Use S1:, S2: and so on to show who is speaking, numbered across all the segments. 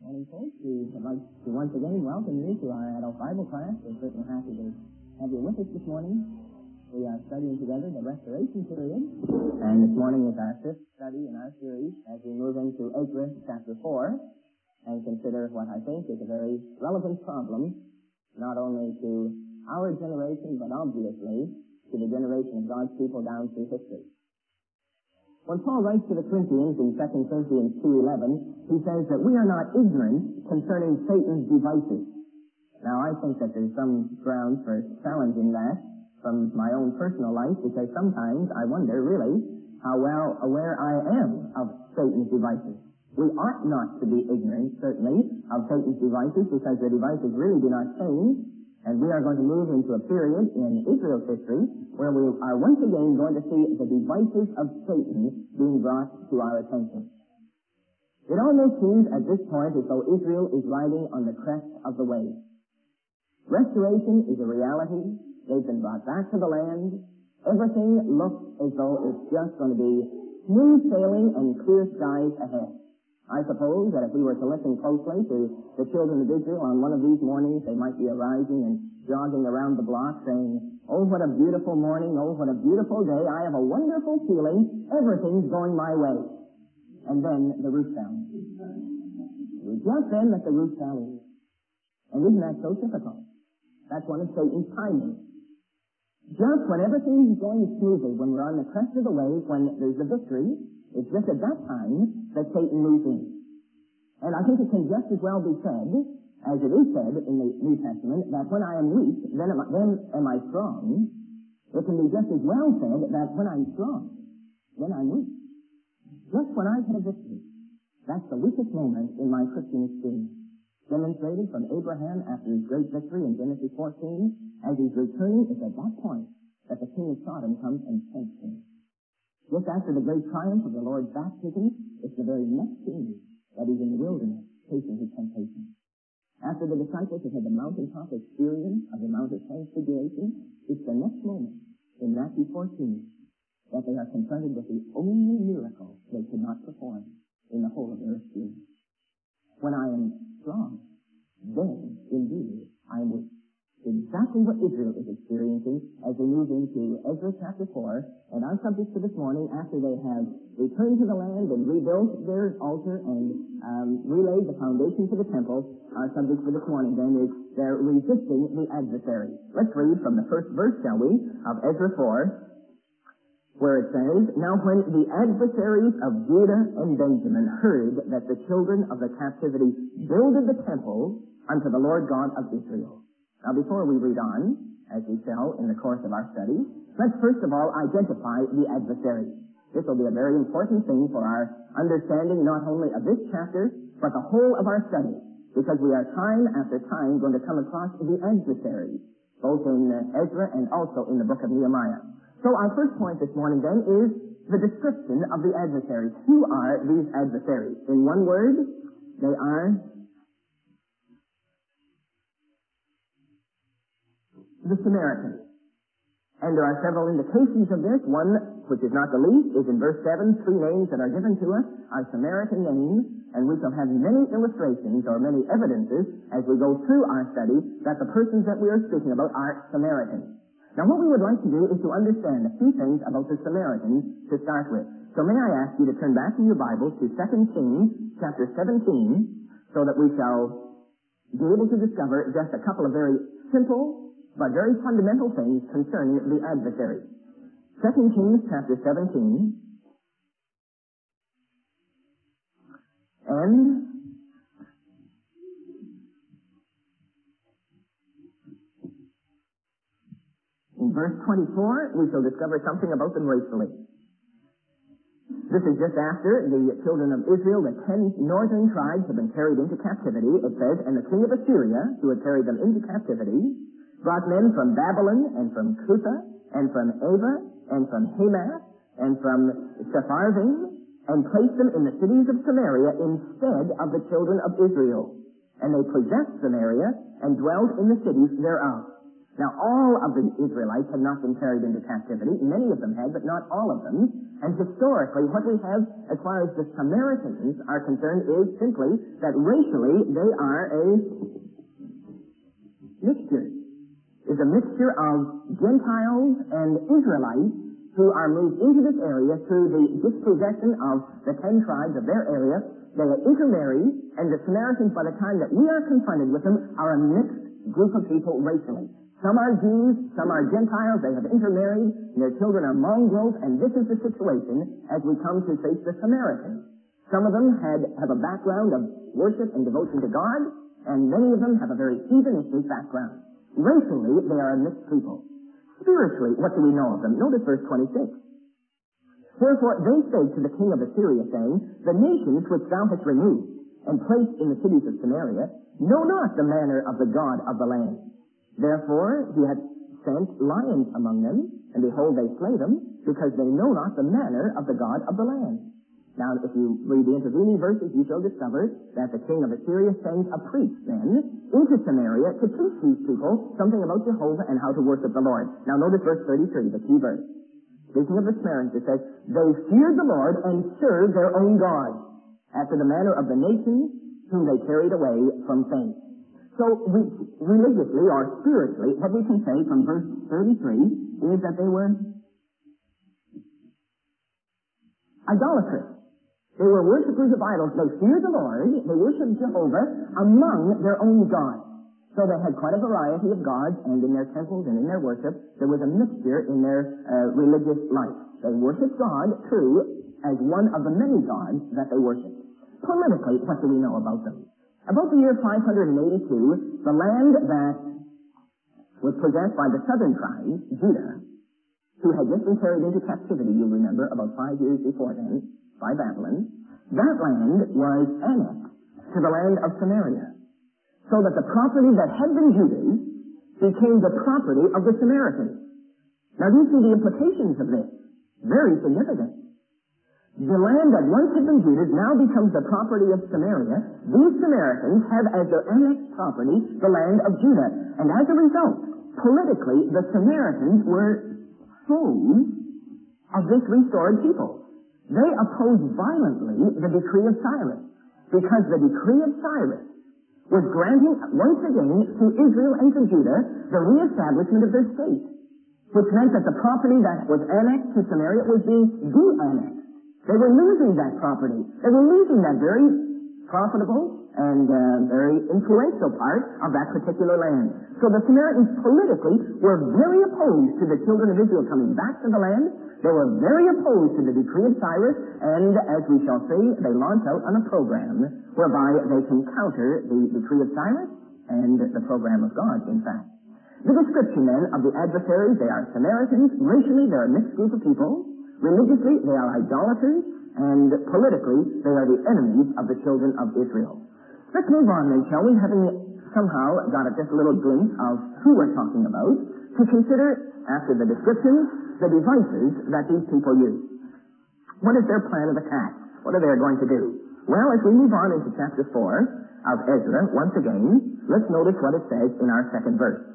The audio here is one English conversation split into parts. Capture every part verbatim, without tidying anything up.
S1: Morning, folks. We would like to once again welcome you to our adult Bible class. We're certainly happy to have you with us this morning. We are studying together the Restoration period, and this morning is our fifth study in our series as we move into Ezra chapter four and consider what I think is a very relevant problem, not only to our generation, but obviously to the generation of God's people down through history. When Paul writes to the Corinthians in Second Corinthians two eleven, he says that we are not ignorant concerning Satan's devices. Now, I think that there's some grounds for challenging that from my own personal life, because sometimes I wonder, really, how well aware I am of Satan's devices. We ought not to be ignorant, certainly, of Satan's devices, because their devices really do not change. And we are going to move into a period in Israel's history where we are once again going to see the devices of Satan being brought to our attention. It almost seems at this point as though Israel is riding on the crest of the wave. Restoration is a reality. They've been brought back to the land. Everything looks as though it's just going to be smooth sailing and clear skies ahead. I suppose that if we were to listen closely to the children of Israel on one of these mornings, they might be arising and jogging around the block saying, "Oh, what a beautiful morning, oh, what a beautiful day, I have a wonderful feeling, everything's going my way." And then the roof fell. It was just then that the roof fell in. And isn't that so typical? That's one of Satan's timing. Just when everything is going smoothly, when we're on the crest of the wave, when there's a victory, it's just at that time that Satan moves in. And I think it can just as well be said, as it is said in the New Testament, that when I am weak, then am I, then am I strong. It can be just as well said that when I'm strong, then I'm weak. Just when I've had a victory. That's the weakest moment in my Christian experience. Demonstrated from Abraham after his great victory in Genesis fourteen, as he's returning, it's at that point that the king of Sodom comes and tempts him. Just after the great triumph of the Lord's baptism, it's the very next scene that he's in the wilderness facing his temptation. After the disciples have had the mountaintop experience of the Mount of Transfiguration, it's the next moment in Matthew fourteen that they are confronted with the only miracle they could not perform in the whole of their experience. When I am strong, then indeed I am weak. Exactly what Israel is experiencing as they move into Ezra chapter four, and our subject for this morning, after they have returned to the land and rebuilt their altar and um, relayed the foundation for the temple, our subject for this morning then is they're resisting the adversary. Let's read from the first verse, shall we, of Ezra four, where it says, "Now when the adversaries of Judah and Benjamin heard that the children of the captivity builded the temple unto the Lord God of Israel." Now, before we read on, as we shall in the course of our study, let's first of all identify the adversary. This will be a very important thing for our understanding not only of this chapter, but the whole of our study, because we are time after time going to come across the adversary, both in Ezra and also in the book of Nehemiah. So our first point this morning then is the description of the adversaries. Who are these adversaries? In one word, they are the Samaritans. And there are several indications of this. One, which is not the least, is in verse seven. Three names that are given to us are Samaritan names, and we shall have many illustrations or many evidences as we go through our study that the persons that we are speaking about are Samaritans. Now, what we would like to do is to understand a few things about the Samaritans to start with. So may I ask you to turn back in your Bibles to Second Kings chapter seventeen, so that we shall be able to discover just a couple of very simple but very fundamental things concerning the adversary. Second Kings chapter seventeen, and in verse twenty-four, we shall discover something about them racially. This is just after the children of Israel, the ten northern tribes, have been carried into captivity. It says, "And the king of Assyria, who had carried them into captivity, brought men from Babylon and from Cutha and from Ava and from Hamath and from Sepharvaim and placed them in the cities of Samaria instead of the children of Israel. And they possessed Samaria and dwelt in the cities thereof." Now, all of the Israelites had not been carried into captivity. Many of them had, but not all of them. And historically, what we have as far as the Samaritans are concerned is simply that racially they are a mixture. It's a mixture of Gentiles and Israelites who are moved into this area through the dispossession of the ten tribes of their area. They are intermarried, and the Samaritans, by the time that we are confronted with them, are a mixed group of people racially. Some are Jews, some are Gentiles, they have intermarried, and their children are mongrels, and this is the situation as we come to face the Samaritans. Some of them had, have a background of worship and devotion to God, and many of them have a very heathenistic background. Racially, they are a mixed people. Spiritually, what do we know of them? Notice verse twenty-six. Wherefore they spake to the king of Assyria, saying, The nations which thou hast removed, and placed in the cities of Samaria, know not the manner of the God of the land. Therefore he hath sent lions among them, and behold, they slay them, because they know not the manner of the God of the land. Now, if you read the intervening verses, you shall discover that the king of Assyria sends a priest then into Samaria to teach these people something about Jehovah and how to worship the Lord. Now notice verse thirty-three, the key verse. Speaking of the Samaritans, it says, They feared the Lord and served their own gods, after the manner of the nations whom they carried away from faith. So, we, religiously or spiritually, what we can say from verse thirty-three is that they were idolatrous. They were worshippers of idols. They feared the Lord. They worshipped Jehovah among their own gods. So they had quite a variety of gods, and in their temples and in their worship, there was a mixture in their uh, religious life. They worshipped God, true, as one of the many gods that they worshipped. Politically, what do we know about them? About the year five hundred eighty-two, the land that was possessed by the southern tribes, Judah, who had just been carried into captivity, you'll remember, about five years before then, by Babylon, that land was annexed to the land of Samaria. So that the property that had been Judah's became the property of the Samaritans. Now do you see the implications of this? Very significant. The land that once had been Judah's now becomes the property of Samaria. These Samaritans have as their annexed property the land of Judah. And as a result, politically, the Samaritans were foes of this restored people. They opposed violently the decree of Cyrus, because the decree of Cyrus was granting once again to Israel and to Judah the reestablishment of their state, which meant that the property that was annexed to Samaria was being de-annexed. They were losing that property. They were losing that very profitable and uh, very influential part of that particular land. So the Samaritans politically were very opposed to the children of Israel coming back to the land. They were very opposed to the decree of Cyrus, and as we shall see, they launch out on a program whereby they can counter the decree of Cyrus and the program of God, in fact. The description then of the adversaries, they are Samaritans. Racially, they're a mixed group of people. Religiously, they are idolaters. And politically, they are the enemies of the children of Israel. Let's move on then, shall we, having somehow got just a little glimpse of who we're talking about, to consider, after the descriptions, the devices that these people use. What is their plan of attack? What are they going to do? Well, as we move on into chapter four of Ezra, once again, let's notice what it says in our second verse.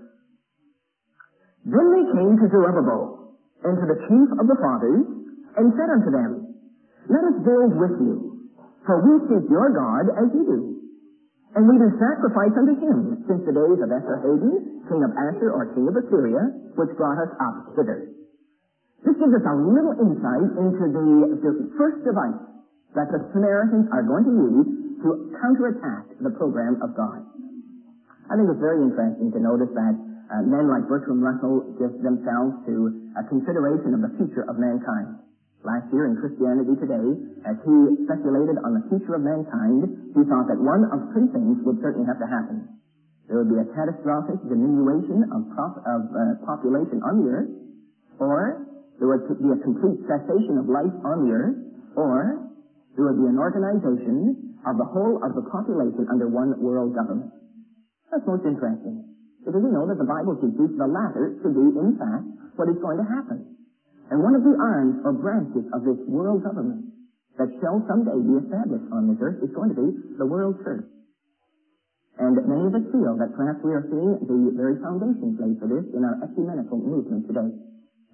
S1: Then they came to Zerubbabel, and to the chief of the fathers, and said unto them, Let us build with you, for we seek your God as you do. And we do sacrifice unto him since the days of Esarhaddon, king of Assur or king of Assyria, which brought us up hither. This gives us a little insight into the, the first device that the Samaritans are going to use to counterattack the program of God. I think it's very interesting to notice that uh, men like Bertrand Russell give themselves to a consideration of the future of mankind. Last year in Christianity Today, as he speculated on the future of mankind, he thought that one of three things would certainly have to happen. There would be a catastrophic diminution of, prop, of uh, population on the earth, or there would be a complete cessation of life on the earth, or there would be an organization of the whole of the population under one world government. That's most interesting, because we know that the Bible teaches the latter to be, in fact, what is going to happen. And one of the arms or branches of this world government that shall someday be established on this earth is going to be the world church. And many of us feel that perhaps we are seeing the very foundations laid for this in our ecumenical movement today.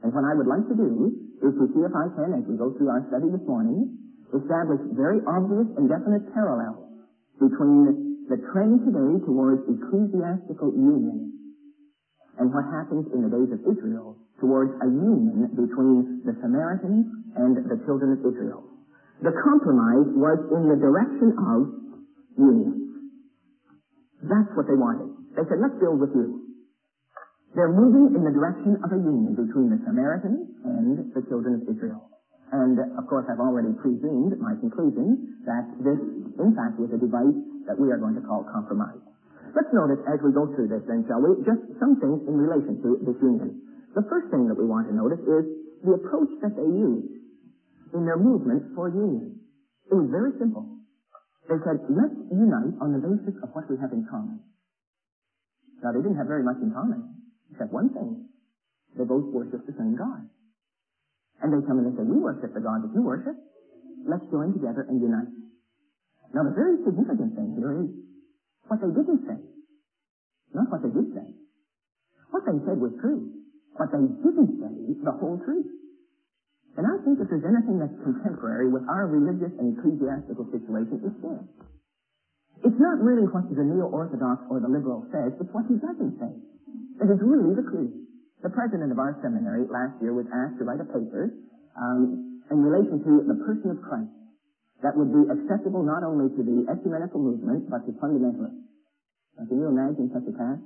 S1: And what I would like to do is to see if I can, as we go through our study this morning, establish very obvious and definite parallels between the trend today towards ecclesiastical union and what happens in the days of Israel towards a union between the Samaritans and the children of Israel. The compromise was in the direction of union. That's what they wanted. They said, let's build with you. They're moving in the direction of a union between the Samaritans and the children of Israel. And, of course, I've already presumed my conclusion that this, in fact, was a device that we are going to call compromise. Let's notice as we go through this, then, shall we, just some things in relation to this union. The first thing that we want to notice is the approach that they used in their movement for union. It was very simple. They said, let's unite on the basis of what we have in common. Now, they didn't have very much in common, except one thing. They both worship the same God. And they come and they say, we worship the God that you worship. Let's join together and unite. Now, the very significant thing here is what they didn't say, not what they did say. What they said was true. What they didn't say, the whole truth. And I think if there's anything that's contemporary with our religious and ecclesiastical situation, it's this. It's not really what the neo-orthodox or the liberal says, it's what he doesn't say that is really the clue. The president of our seminary last year was asked to write a paper um, in relation to the person of Christ that would be acceptable not only to the ecumenical movement, but to fundamentalists. Now, can you imagine such a task?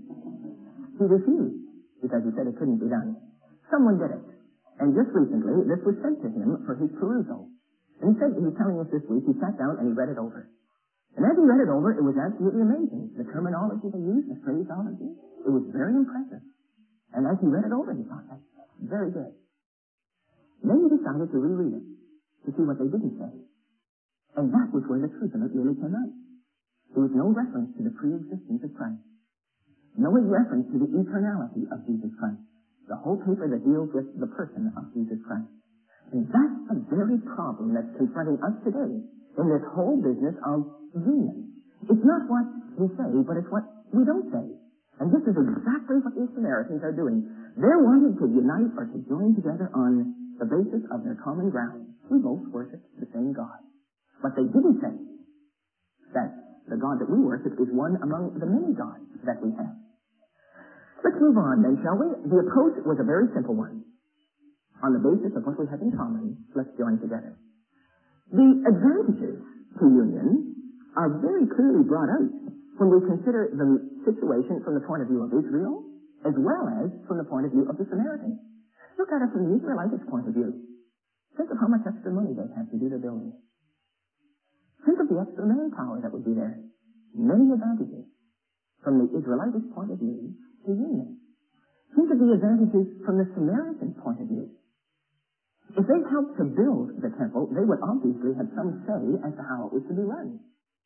S1: He refused, because he said it couldn't be done. Someone did it. And just recently, this was sent to him for his perusal. And he said, he was telling us this week, he sat down and he read it over. And as he read it over, it was absolutely amazing. The terminology they used, the phraseology, it was very impressive. And as he read it over, he thought, that's very good. Then he decided to reread it, to see what they didn't say. And that was where the truth of it really came out. There was no reference to the pre-existence of Christ. No reference to the eternality of Jesus Christ. The whole paper that deals with the person of Jesus Christ. And that's the very problem that's confronting us today in this whole business of union. It's not what we say, but it's what we don't say. And this is exactly what these Samaritans are doing. They're wanting to unite or to join together on the basis of their common ground. We both worship the same God. But they didn't say that the God that we worship is one among the many gods that we have. Let's move on then, shall we? The approach was a very simple one. On the basis of what we have in common, let's join together. The advantages to union are very clearly brought out when we consider the situation from the point of view of Israel, as well as from the point of view of the Samaritans. Look at it from the Israelites' point of view. Think of how much extra money they have to do their building. Think of the extra manpower that would be there. Many advantages from the Israelites' point of view to union. Think of the advantages from the Samaritan point of view. If they helped to build the temple, they would obviously have some say as to how it was to be run.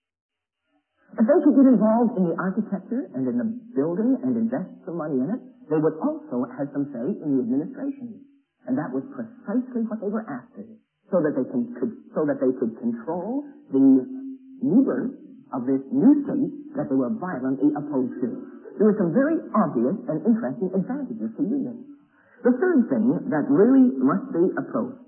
S1: If they could get involved in the architecture and in the building and invest some money in it, they would also have some say in the administration. And that was precisely what they were after, so that they can, could, so that they could control the new birth of this new state that they were violently opposed to. There were some very obvious and interesting advantages to union. The third thing that really must be approached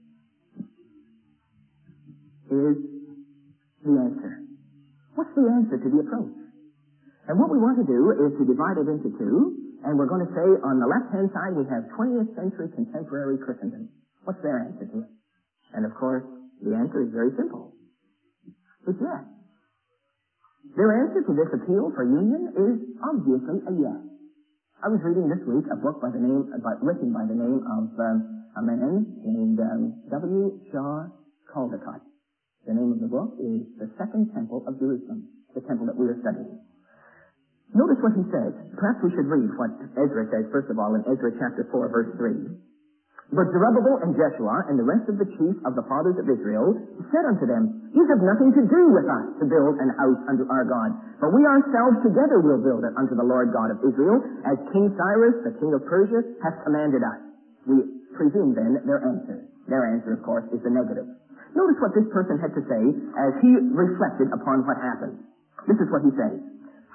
S1: is the answer. What's the answer to the approach? And what we want to do is to divide it into two, and we're going to say on the left-hand side we have twentieth century contemporary Christendom. What's their answer to it? And of course, the answer is very simple. It's yes. Their answer to this appeal for union is obviously a yes. I was reading this week a book by the name, by, written by the name of um, a man named um, W. Shaw Caldecott. The name of the book is The Second Temple of Jerusalem, the temple that we are studying. Notice what he says. Perhaps we should read what Ezra says, first of all, in Ezra chapter four, verse three. But Zerubbabel and Jeshua and the rest of the chief of the fathers of Israel said unto them, You have nothing to do with us to build an house unto our God, but we ourselves together will build it unto the Lord God of Israel, as King Cyrus, the king of Persia, hath commanded us. We presume then their answer. Their answer, of course, is the negative. Notice what this person had to say as he reflected upon what happened. This is what he says.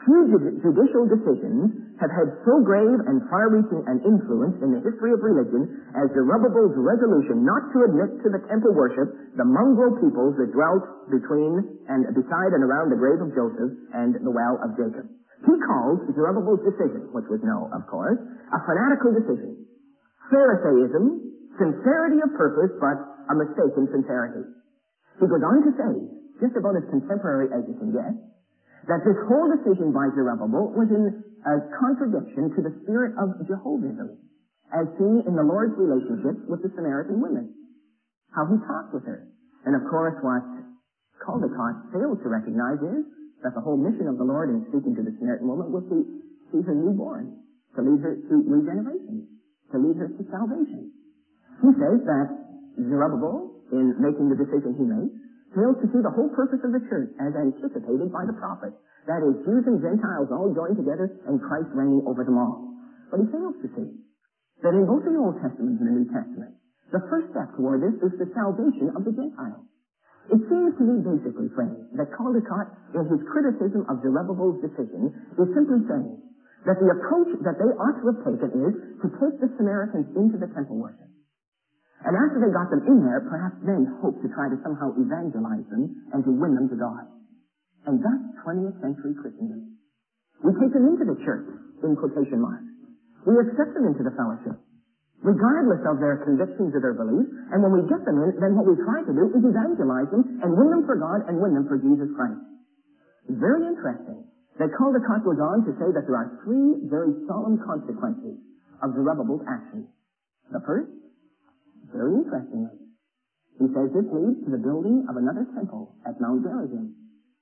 S1: Few judicial decisions have had so grave and far-reaching an influence in the history of religion as Zerubbabel's resolution not to admit to the temple worship the mongrel peoples that dwelt between and beside and around the grave of Joseph and the well of Jacob. He calls Zerubbabel's decision, which was no, of course, a fanatical decision. Pharisaism, sincerity of purpose, but a mistaken sincerity. He goes on to say, just about as contemporary as you can get, that this whole decision by Zerubbabel was in a contradiction to the spirit of Jehovism, as seen in the Lord's relationship with the Samaritan women. How he talked with her. And of course what Caldecott fails to recognize is that the whole mission of the Lord in speaking to the Samaritan woman was to see her newborn, to lead her to regeneration, to lead her to salvation. He says that Zerubbabel, in making the decision he makes, fails to see the whole purpose of the church as anticipated by the prophets. That is, Jews and Gentiles all joined together and Christ reigning over them all. But he fails to see that in both the Old Testament and the New Testament, the first step toward this is the salvation of the Gentiles. It seems to me basically, friends, that Caldecott, in his criticism of Zerubbabel's decision, is simply saying that the approach that they ought to have taken is to take the Samaritans into the temple worship. And after they got them in there, perhaps then hope to try to somehow evangelize them and to win them to God. And that's twentieth century Christendom. We take them into the church, in quotation marks. We accept them into the fellowship, regardless of their convictions or their beliefs. And when we get them in, then what we try to do is evangelize them and win them for God and win them for Jesus Christ. It's very interesting that Caldecott goes on to say that there are three very solemn consequences of Zerubbabel's actions. The first, very interestingly, he says this leads to the building of another temple at Mount Gerizim,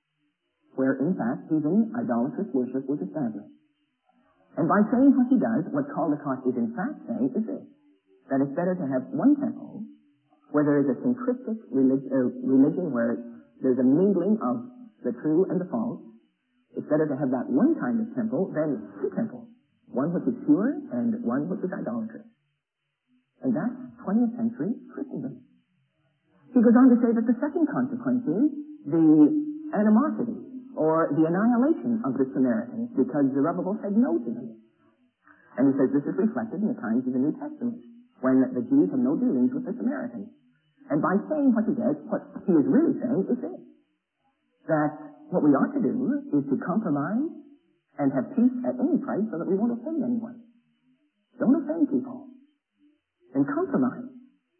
S1: where in fact heathen idolatrous worship was established. And by saying what he does, what Caldecott is in fact saying is this, that it's better to have one temple where there is a syncretic relig- uh, religion where there's a mingling of the true and the false. It's better to have that one kind of temple than two temples, one which is pure and one which is idolatrous. And that's twentieth century Christendom. He goes on to say that the second consequence is the animosity or the annihilation of the Samaritans because Zerubbabel said no to them. And he says this is reflected in the times of the New Testament when the Jews have no dealings with the Samaritans. And by saying what he does, what he is really saying is this, that what we ought to do is to compromise and have peace at any price so that we won't offend anyone. Don't offend people. And compromise.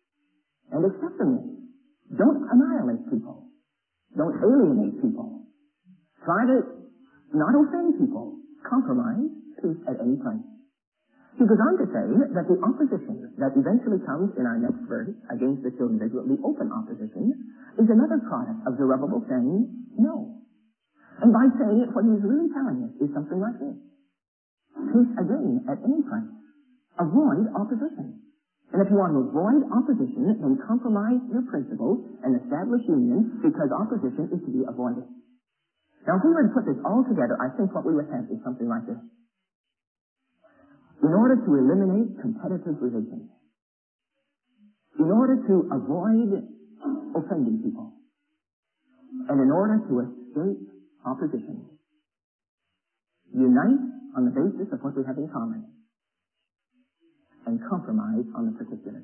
S1: And accept them. Don't annihilate people. Don't alienate people. Try to not offend people. Compromise. Peace at any price. He goes on to say that the opposition that eventually comes in our next verse against the children of Israel, the open opposition, is another product of Zerubbabel saying no. And by saying it, what he's really telling us is something like this. Peace again at any price. Avoid opposition. And if you want to avoid opposition, then compromise your principles and establish union because opposition is to be avoided. Now, if we were to put this all together, I think what we would have is something like this. In order to eliminate competitive religion, in order to avoid offending people, and in order to escape opposition, unite on the basis of what we have in common, and compromise on the particulars.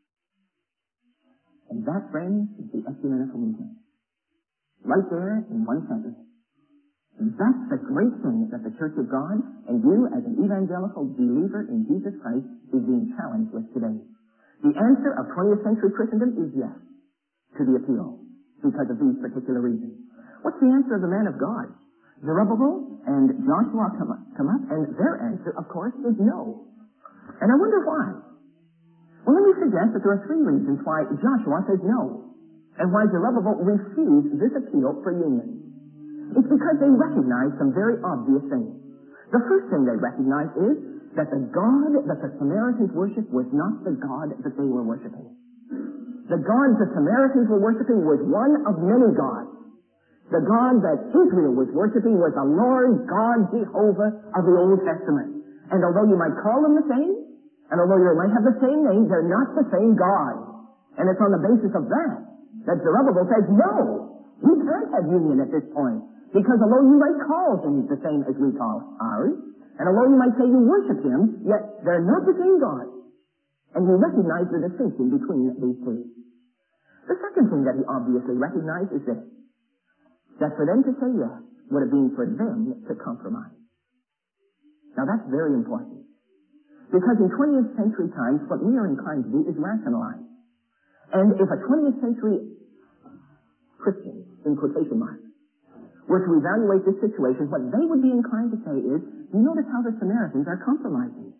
S1: And that, friends, is the ecumenical movement. Right there in one sentence. And that's the great thing that the Church of God and you as an evangelical believer in Jesus Christ is being challenged with today. The answer of twentieth century Christendom is yes to the appeal because of these particular reasons. What's the answer of the man of God? Zerubbabel and Joshua come up, come up and their answer, of course, is no. And I wonder why. Well, let me suggest that there are three reasons why Joshua says no, and why Zerubbabel refused this appeal for union. It's because they recognize some very obvious things. The first thing they recognize is that the God that the Samaritans worshiped was not the God that they were worshiping. The God the Samaritans were worshiping was one of many gods. The God that Israel was worshiping was the Lord God Jehovah of the Old Testament. And although you might call them the same, and although you might have the same name, they're not the same God. And it's on the basis of that that Zerubbabel says, no, we can't have union at this point. Because although you might call him the same as we call ours, and although you might say you worship him, yet they're not the same God. And you recognize the distinction between these two. The second thing that he obviously recognized is this, that for them to say yes would have been for them to compromise. Now that's very important. Because in twentieth century times, what we are inclined to do is rationalize. And if a twentieth century Christian, in quotation marks, were to evaluate this situation, what they would be inclined to say is, you notice how the Samaritans are compromising.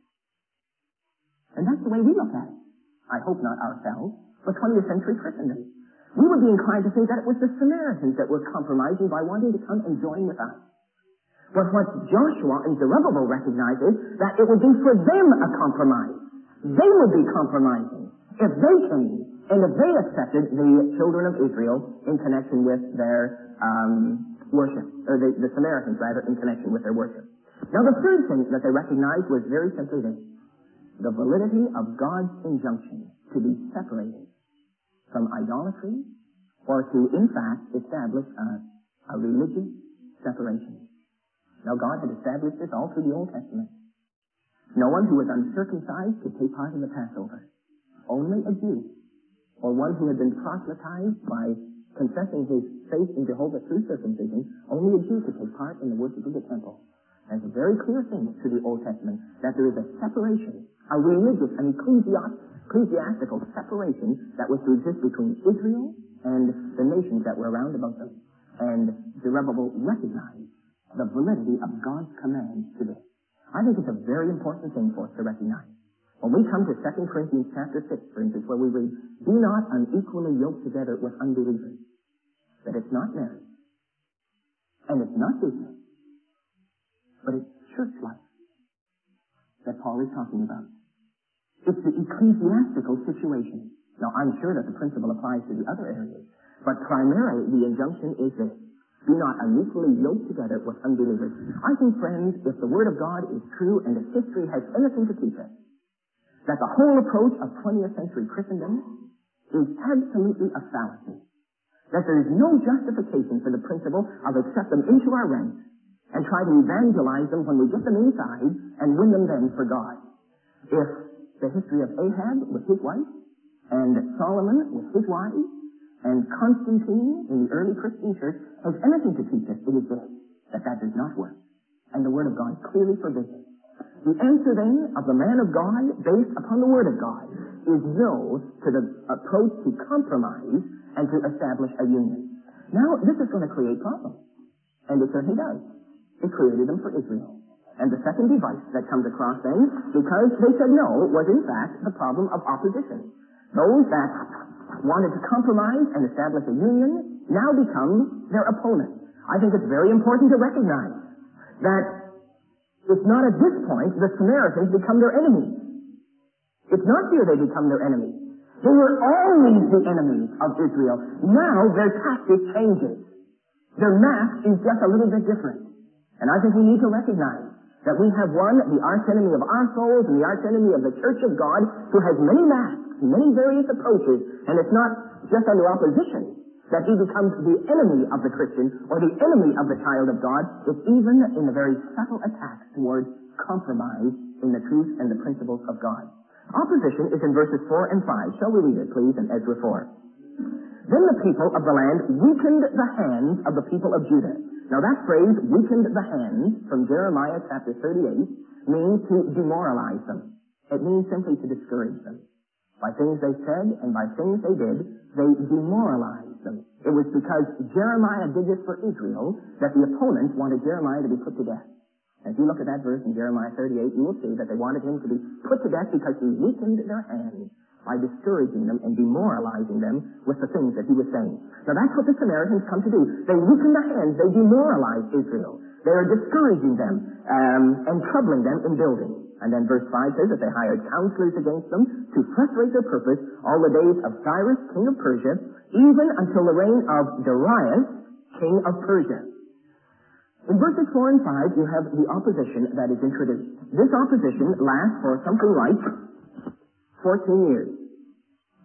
S1: And that's the way we look at it. I hope not ourselves, but twentieth century Christendom. We would be inclined to think that it was the Samaritans that were compromising by wanting to come and join with us. But what Joshua and Zerubbabel recognize is that it would be for them a compromise. They would be compromising if they came and if they accepted the children of Israel in connection with their um, worship, or the, the Samaritans rather, in connection with their worship. Now the third thing that they recognized was very simply this, the validity of God's injunction to be separated from idolatry or to, in fact, establish a, a religious separation. Now God had established this all through the Old Testament. No one who was uncircumcised could take part in the Passover. Only a Jew, or one who had been proselytized by confessing his faith in Jehovah through circumcision, only a Jew could take part in the worship of the temple. And it's a very clear thing to the Old Testament that there is a separation, a religious, an ecclesiastical separation that was to exist between Israel and the nations that were around about them. And Zerubbabel recognized the validity of God's command to this. I think it's a very important thing for us to recognize. When we come to Second Corinthians chapter six, for instance, where we read, be not unequally yoked together with unbelievers, that it's not marriage, and it's not business, but it's church life that Paul is talking about. It's the ecclesiastical situation. Now, I'm sure that the principle applies to the other areas, but primarily the injunction is this, be not unequally yoked together with unbelievers. I think, friends, if the Word of God is true and if history has anything to teach us, that the whole approach of twentieth century Christendom is absolutely a fallacy. That there is no justification for the principle of accept them into our ranks and try to evangelize them when we get them inside and win them then for God. If the history of Ahab with his wife and Solomon with his wife and Constantine in the early Christian church has anything to teach us, it is this, that that does not work. And the Word of God clearly forbids it. The answer then of the man of God, based upon the Word of God, is no to the approach to compromise and to establish a union. Now, this is going to create problems. And it certainly does. It created them for Israel. And the second device that comes across then, because they said no, was in fact the problem of opposition. Those that wanted to compromise and establish a union now become their opponents. I think it's very important to recognize that it's not at this point the Samaritans become their enemies. It's not here they become their enemies. They were always the enemies of Israel. Now their tactic changes. Their mask is just a little bit different. And I think we need to recognize that we have one, the arch enemy of our souls and the arch enemy of the Church of God, who has many masks, many various approaches, and it's not just under opposition that he becomes the enemy of the Christian or the enemy of the child of God. It's even in the very subtle attacks towards compromise in the truth and the principles of God. Opposition is in verses four and five. Shall we read it, please, in Ezra four? Then the people of the land weakened the hands of the people of Judah. Now that phrase, weakened the hands, from Jeremiah chapter thirty-eight, means to demoralize them. It means simply to discourage them. By things they said and by things they did, they demoralized them. It was because Jeremiah did this for Israel that the opponents wanted Jeremiah to be put to death. And if you look at that verse in Jeremiah thirty-eight, you will see that they wanted him to be put to death because he weakened their hands by discouraging them and demoralizing them with the things that he was saying. Now that's what the Samaritans come to do. They weaken the hands, they demoralize Israel. They are discouraging them um, and troubling them in building. And then verse five says that they hired counselors against them to frustrate their purpose all the days of Cyrus, king of Persia, even until the reign of Darius, king of Persia. In verses four and five, you have the opposition that is introduced. This opposition lasts for something like fourteen years.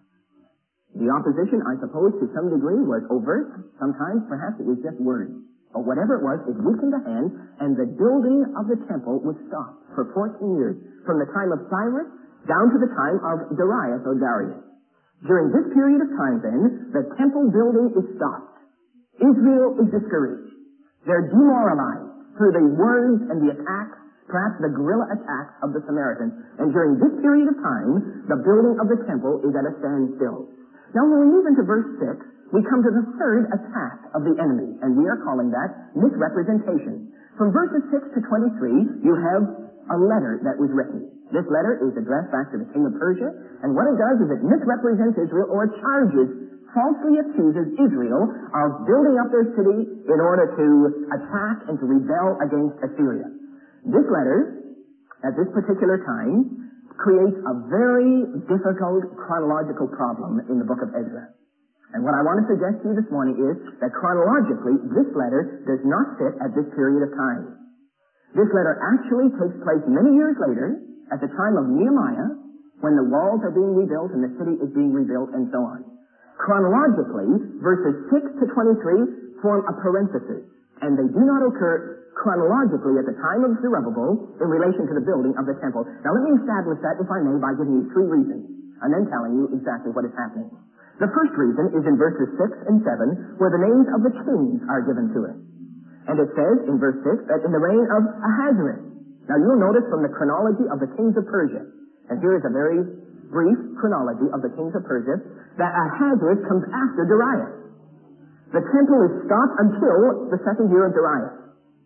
S1: The opposition, I suppose, to some degree was overt. Sometimes, perhaps, it was just words. or whatever it was, it weakened the hand, and the building of the temple was stopped for fourteen years, from the time of Cyrus down to the time of Darius or Darius. During this period of time, then, the temple building is stopped. Israel is discouraged. They're demoralized through the words and the attacks, perhaps the guerrilla attacks of the Samaritans. And during this period of time, the building of the temple is at a standstill. Now, when we move into verse six, we come to the third attack of the enemy, and we are calling that misrepresentation. From verses six to twenty-three, you have a letter that was written. This letter is addressed back to the king of Persia, and what it does is it misrepresents Israel, or charges, falsely accuses Israel of building up their city in order to attack and to rebel against Assyria. This letter, at this particular time, creates a very difficult chronological problem in the book of Ezra. And what I want to suggest to you this morning is that chronologically, this letter does not fit at this period of time. This letter actually takes place many years later, at the time of Nehemiah, when the walls are being rebuilt and the city is being rebuilt and so on. Chronologically, verses six to twenty-three form a parenthesis, and they do not occur chronologically at the time of Zerubbabel in relation to the building of the temple. Now let me establish that, if I may, by giving you three reasons, and then telling you exactly what is happening. The first reason is in verses six and seven, where the names of the kings are given to us. And it says in verse six that in the reign of Ahasuerus. Now you'll notice from the chronology of the kings of Persia, and here is a very brief chronology of the kings of Persia, that Ahasuerus comes after Darius. The temple is stopped until the second year of Darius.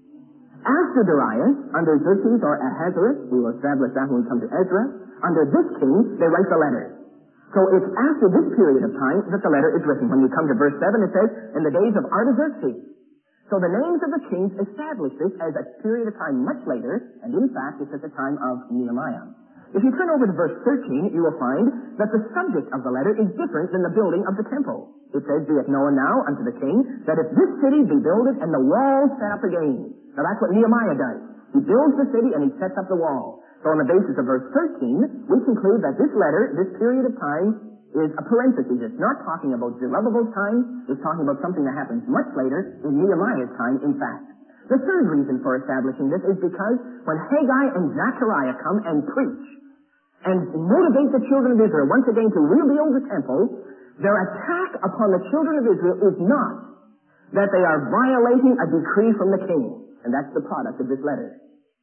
S1: After Darius, under Xerxes or Ahasuerus, we will establish that when we come to Ezra, under this king, they write the letter. So it's after this period of time that the letter is written. When you come to verse seven, it says, in the days of Artaxerxes. So the names of the kings establish this as a period of time much later, and in fact, it's at the time of Nehemiah. If you turn over to verse thirteen, you will find that the subject of the letter is different than the building of the temple. It says, be it known now unto the king, that if this city be builded and the walls set up again. Now that's what Nehemiah does. He builds the city and he sets up the wall. So on the basis of verse thirteen, we conclude that this letter, this period of time, is a parenthesis. It's not talking about Zerubbabel's time. It's talking about something that happens much later in Nehemiah's time, in fact. The third reason for establishing this is because when Haggai and Zechariah come and preach and motivate the children of Israel once again to rebuild the temple, their attack upon the children of Israel is not that they are violating a decree from the king. And that's the product of this letter.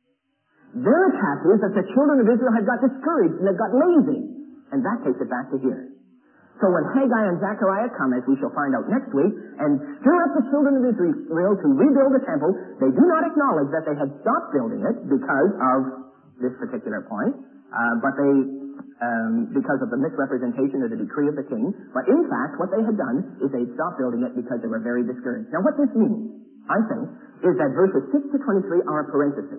S1: Their attack is that the children of Israel have got discouraged and they've got lazy. And that takes it back to here. So when Haggai and Zechariah come, as we shall find out next week, and stir up the children of Israel to rebuild the temple, they do not acknowledge that they had stopped building it because of this particular point, uh, but they, um, because of the misrepresentation of the decree of the king. But in fact, what they had done is they stopped building it because they were very discouraged. Now what this means, I think, is that verses six to twenty-three are a parenthesis.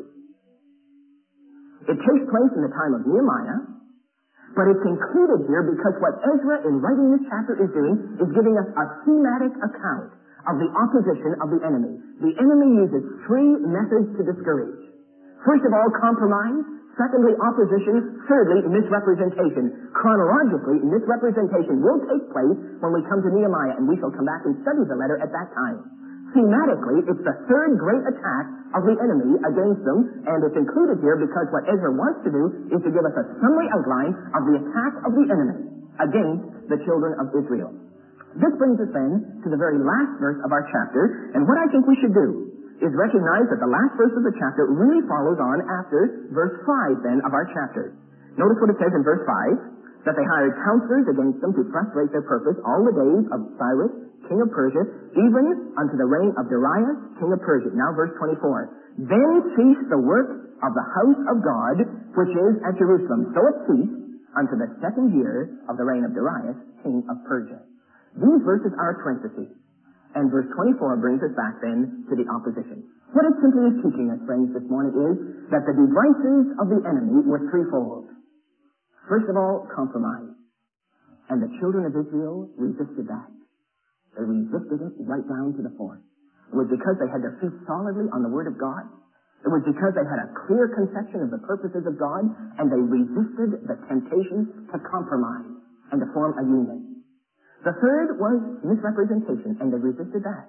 S1: It takes place in the time of Nehemiah, but it's included here because what Ezra, in writing this chapter, is doing is giving us a thematic account of the opposition of the enemy. The enemy uses three methods to discourage. First of all, compromise. Secondly, opposition. Thirdly, misrepresentation. Chronologically, misrepresentation will take place when we come to Nehemiah, and we shall come back and study the letter at that time. Thematically, it's the third great attack of the enemy against them, and it's included here because what Ezra wants to do is to give us a summary outline of the attack of the enemy against the children of Israel. This brings us then to the very last verse of our chapter, and what I think we should do is recognize that the last verse of the chapter really follows on after verse five then of our chapter. Notice what it says in verse five, that they hired counselors against them to frustrate their purpose all the days of Cyrus, king of Persia, even unto the reign of Darius, king of Persia. Now verse twenty-four. Then ceased the work of the house of God, which is at Jerusalem. So it ceased unto the second year of the reign of Darius, king of Persia. These verses are a parenthesis. And verse twenty-four brings us back then to the opposition. What it simply is teaching us, friends, this morning is that the devices of the enemy were threefold. First of all, compromise. And the children of Israel resisted that. They resisted it right down to the fourth. It was because they had their feet solidly on the Word of God. It was because they had a clear conception of the purposes of God, and they resisted the temptation to compromise and to form a union. The third was misrepresentation, and they resisted that.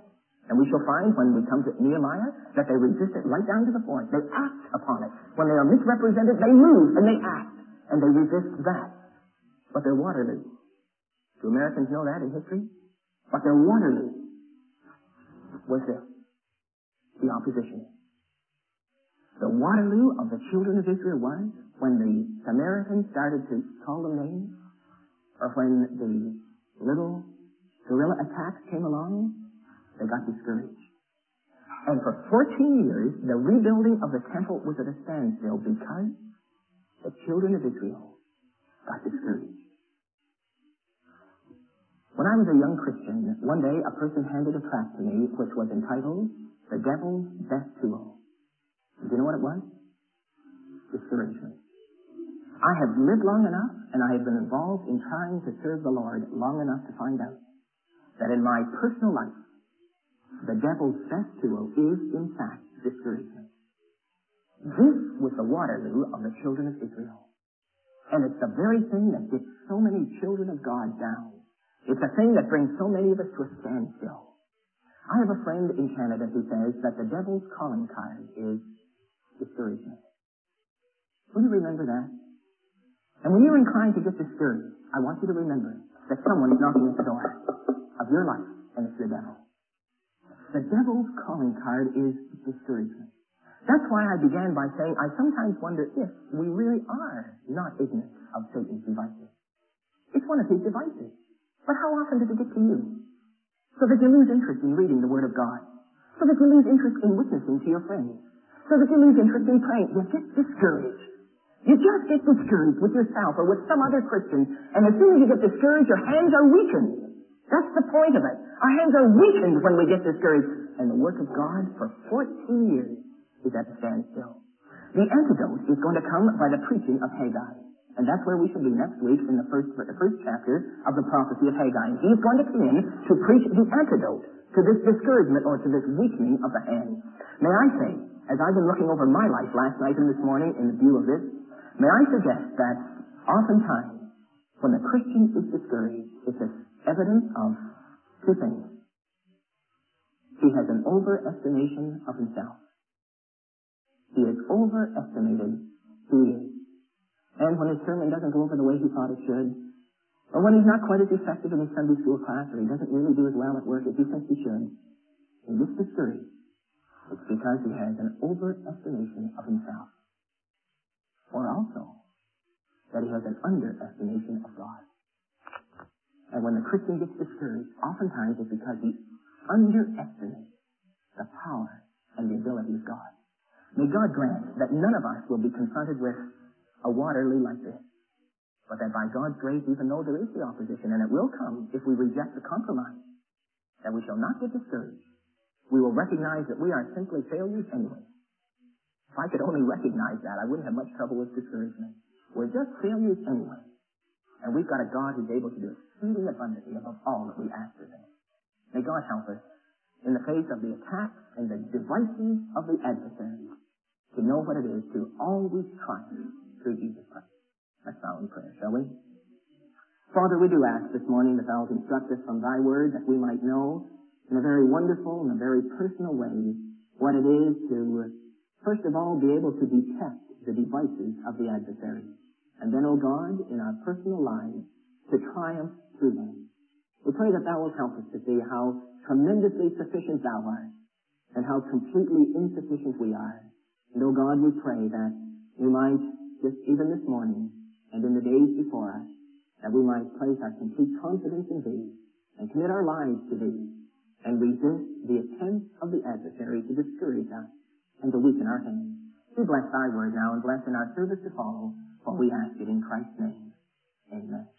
S1: And we shall find when we come to Nehemiah that they resist it right down to the point. They act upon it. When they are misrepresented, they move and they act. And they resist that. But their Waterloo. Do Americans know that in history? But their Waterloo was this. The opposition. The Waterloo of the children of Israel was when the Samaritans started to call them names, or when the little guerrilla attacks came along, they got discouraged. And for fourteen years, the rebuilding of the temple was at a standstill because the children of Israel got discouraged. When I was a young Christian, one day a person handed a tract to me which was entitled, The Devil's Best Tool. Do you know what it was? Discouragement. I have lived long enough, and I have been involved in trying to serve the Lord long enough to find out that in my personal life, the devil's best tool is, in fact, discouragement. This was the Waterloo of the children of Israel. And it's the very thing that gets so many children of God down. It's a thing that brings so many of us to a standstill. I have a friend in Canada who says that the devil's calling card is discouragement. Will you remember that? And when you're inclined to get discouraged, I want you to remember that someone is knocking at the door of your life, and it's the devil. The devil's calling card is discouragement. That's why I began by saying I sometimes wonder if we really are not ignorant of Satan's devices. It's one of his devices. But how often does it get to you? So that you lose interest in reading the Word of God. So that you lose interest in witnessing to your friends. So that you lose interest in praying. You get discouraged. You just get discouraged with yourself or with some other Christian, and as soon as you get discouraged, your hands are weakened. That's the point of it. Our hands are weakened when we get discouraged. And the work of God for fourteen years is at a standstill. The antidote is going to come by the preaching of Haggai. And that's where we shall be next week in the first, the first chapter of the prophecy of Haggai. And he's going to come in to preach the antidote to this discouragement or to this weakening of the hands. May I say, as I've been looking over my life last night and this morning in the view of this, may I suggest that oftentimes when the Christian is discouraged, it's an evidence of two things. He has an overestimation of himself. He has overestimated who he is. And when his sermon doesn't go over the way he thought it should, or when he's not quite as effective in his Sunday school class, or he doesn't really do as well at work as he thinks he should, he gets discouraged. It's because he has an overestimation of himself. Or also, that he has an underestimation of God. And when the Christian gets discouraged, oftentimes it's because he underestimates the power and the ability of God. May God grant that none of us will be confronted with a Waterloo like this, but that by God's grace, even though there is the opposition, and it will come if we reject the compromise, that we shall not get discouraged. We will recognize that we are simply failures anyway. If I could only recognize that, I wouldn't have much trouble with discouragement. We're just failures anyway. And we've got a God who's able to do exceeding abundantly above all that we ask of him. May God help us in the face of the attacks and the devices of the adversary to know what it is to always triumph through Jesus Christ. Let's bow in prayer, shall we? Father, we do ask this morning that thou wilt instruct us from thy word that we might know in a very wonderful and a very personal way what it is to, first of all, be able to detect the devices of the adversary. And then, O God, in our personal lives, to triumph through them. We pray that thou wilt help us to see how tremendously sufficient thou art and how completely insufficient we are. And, O God, we pray that we might, just even this morning and in the days before us, that we might place our complete confidence in thee and commit our lives to thee and resist the attempts of the adversary to discourage us and to weaken our hands. We bless thy word now and bless in our service to follow, for we ask it in Christ's name. Amen.